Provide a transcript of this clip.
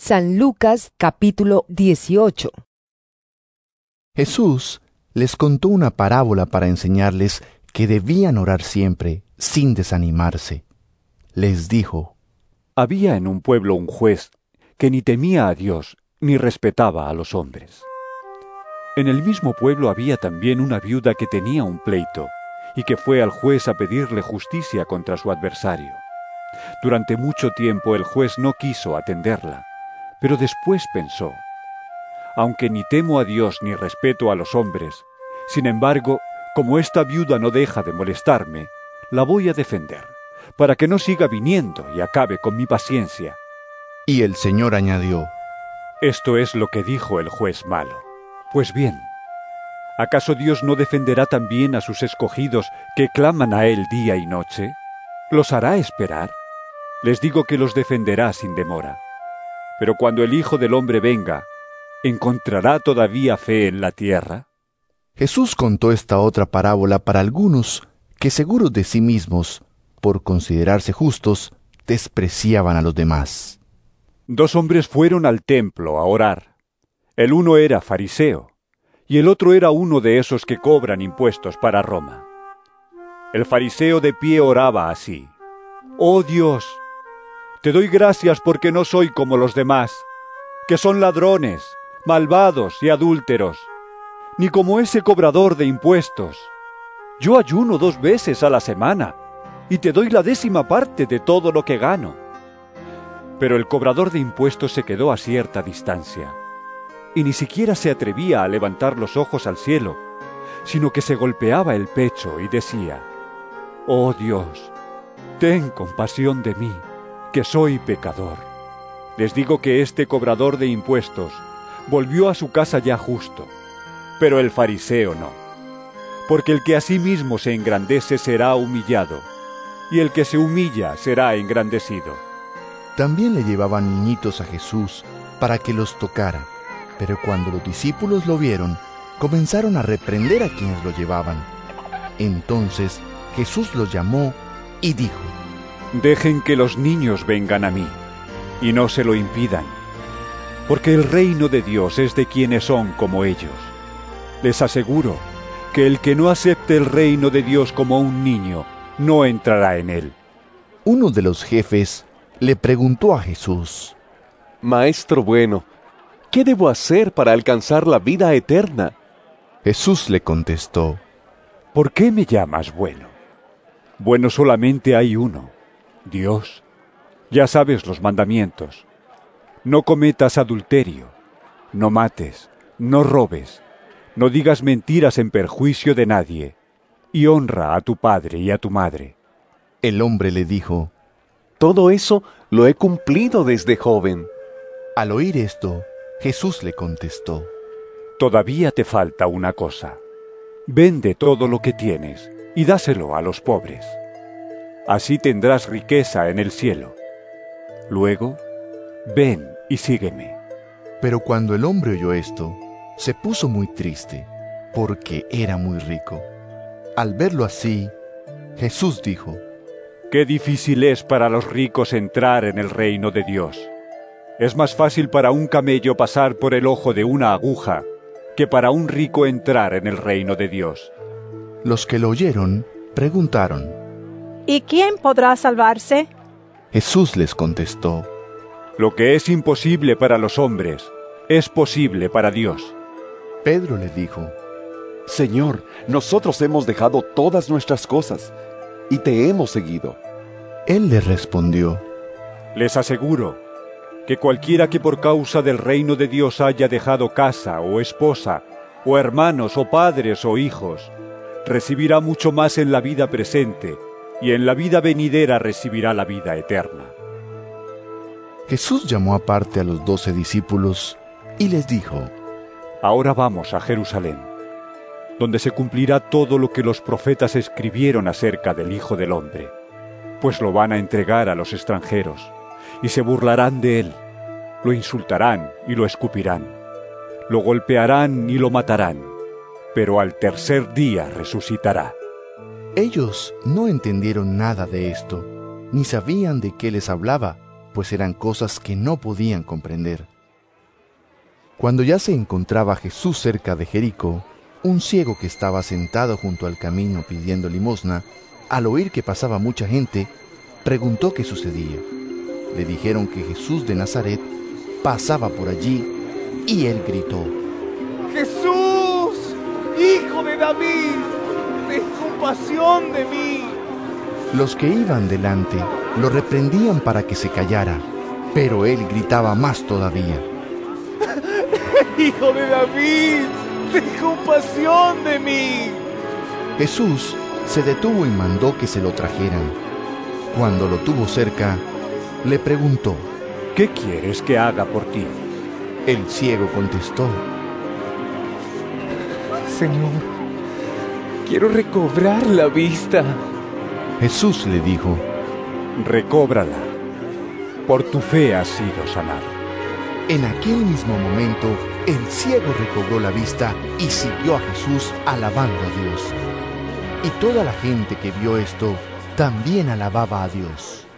San Lucas capítulo 18. Jesús les contó una parábola para enseñarles que debían orar siempre, sin desanimarse. Les dijo: Había en un pueblo un juez que ni temía a Dios ni respetaba a los hombres. En el mismo pueblo había también una viuda que tenía un pleito y que fue al juez a pedirle justicia contra su adversario. Durante mucho tiempo el juez no quiso atenderla, pero después pensó: aunque ni temo a Dios ni respeto a los hombres, sin embargo, como esta viuda no deja de molestarme, la voy a defender, para que no siga viniendo y acabe con mi paciencia. Y el Señor añadió: Esto es lo que dijo el juez malo. Pues bien, ¿acaso Dios no defenderá también a sus escogidos que claman a Él día y noche? ¿Los hará esperar? Les digo que los defenderá sin demora. Pero cuando el Hijo del Hombre venga, ¿encontrará todavía fe en la tierra? Jesús contó esta otra parábola para algunos que, seguros de sí mismos, por considerarse justos, despreciaban a los demás. 2 hombres fueron al templo a orar. El uno era fariseo, y el otro era uno de esos que cobran impuestos para Roma. El fariseo de pie oraba así: «Oh Dios, te doy gracias porque no soy como los demás, que son ladrones, malvados y adúlteros, ni como ese cobrador de impuestos. Yo ayuno 2 veces a la semana, y te doy la 10ª parte de todo lo que gano». Pero el cobrador de impuestos se quedó a cierta distancia, y ni siquiera se atrevía a levantar los ojos al cielo, sino que se golpeaba el pecho y decía: «Oh Dios, ten compasión de mí, que soy pecador». Les digo que este cobrador de impuestos volvió a su casa ya justo, pero el fariseo no. Porque el que a sí mismo se engrandece será humillado, y el que se humilla será engrandecido. También le llevaban niñitos a Jesús para que los tocara, pero cuando los discípulos lo vieron, comenzaron a reprender a quienes lo llevaban. Entonces Jesús los llamó y dijo: Dejen que los niños vengan a mí, y no se lo impidan, porque el reino de Dios es de quienes son como ellos. Les aseguro que el que no acepte el reino de Dios como un niño, no entrará en él. Uno de los jefes le preguntó a Jesús: Maestro bueno, ¿qué debo hacer para alcanzar la vida eterna? Jesús le contestó: ¿Por qué me llamas bueno? Bueno solamente hay uno, Dios. Ya sabes los mandamientos: no cometas adulterio, no mates, no robes, no digas mentiras en perjuicio de nadie, y honra a tu padre y a tu madre. El hombre le dijo: Todo eso lo he cumplido desde joven. Al oír esto, Jesús le contestó: Todavía te falta una cosa. Vende todo lo que tienes y dáselo a los pobres. Así tendrás riqueza en el cielo. Luego, ven y sígueme. Pero cuando el hombre oyó esto, se puso muy triste, porque era muy rico. Al verlo así, Jesús dijo: Qué difícil es para los ricos entrar en el reino de Dios. Es más fácil para un camello pasar por el ojo de una aguja que para un rico entrar en el reino de Dios. Los que lo oyeron preguntaron: ¿Y quién podrá salvarse? Jesús les contestó: Lo que es imposible para los hombres, es posible para Dios. Pedro le dijo: Señor, nosotros hemos dejado todas nuestras cosas y te hemos seguido. Él le respondió: Les aseguro que cualquiera que por causa del reino de Dios haya dejado casa o esposa, o hermanos o padres o hijos, recibirá mucho más en la vida presente, y en la vida venidera recibirá la vida eterna. Jesús llamó aparte a los 12 discípulos y les dijo: Ahora vamos a Jerusalén, donde se cumplirá todo lo que los profetas escribieron acerca del Hijo del Hombre, pues lo van a entregar a los extranjeros, y se burlarán de él, lo insultarán y lo escupirán, lo golpearán y lo matarán, pero al tercer día resucitará. Ellos no entendieron nada de esto, ni sabían de qué les hablaba. pues eran cosas que no podían comprender. Cuando ya se encontraba Jesús cerca de Jericó, un ciego que estaba sentado junto al camino pidiendo limosna, al oír que pasaba mucha gente, preguntó qué sucedía. Le dijeron que Jesús de Nazaret pasaba por allí y él gritó: ¡Jesús, hijo de David, ten compasión de mí! Los que iban delante lo reprendían para que se callara, pero él gritaba más todavía: ¡Hijo de David, ten compasión de mí! Jesús se detuvo y mandó que se lo trajeran. Cuando lo tuvo cerca, le preguntó: ¿Qué quieres que haga por ti? El ciego contestó: Señor, quiero recobrar la vista. Jesús le dijo: Recóbrala. Por tu fe has sido sanado. En aquel mismo momento, el ciego recobró la vista y siguió a Jesús alabando a Dios. Y toda la gente que vio esto también alababa a Dios.